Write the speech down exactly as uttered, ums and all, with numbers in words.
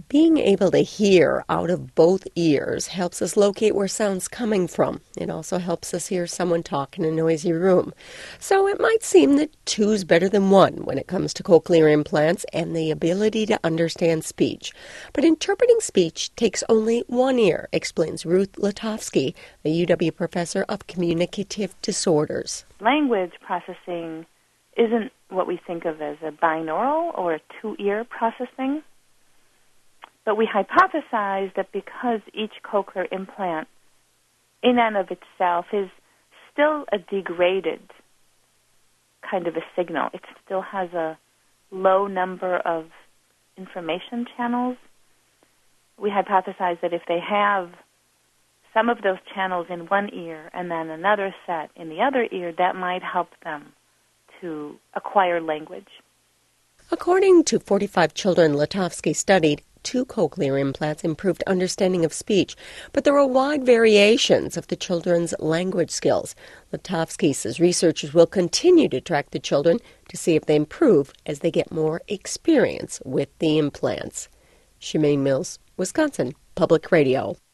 Being able to hear out of both ears helps us locate where sound's coming from. It also helps us hear someone talk in a noisy room. So it might seem that two's better than one when it comes to cochlear implants and the ability to understand speech. But interpreting speech takes only one ear, explains Ruth Latofsky, a U W professor of communicative disorders. Language processing isn't what we think of as a binaural or a two-ear processing. But we hypothesize that because each cochlear implant in and of itself is still a degraded kind of a signal, it still has a low number of information channels, we hypothesize that if they have some of those channels in one ear and then another set in the other ear, that might help them to acquire language. According to forty-five children Latofsky studied, two cochlear implants improved understanding of speech, but there are wide variations of the children's language skills. Latofsky says researchers will continue to track the children to see if they improve as they get more experience with the implants. Shemaine Mills, Wisconsin Public Radio.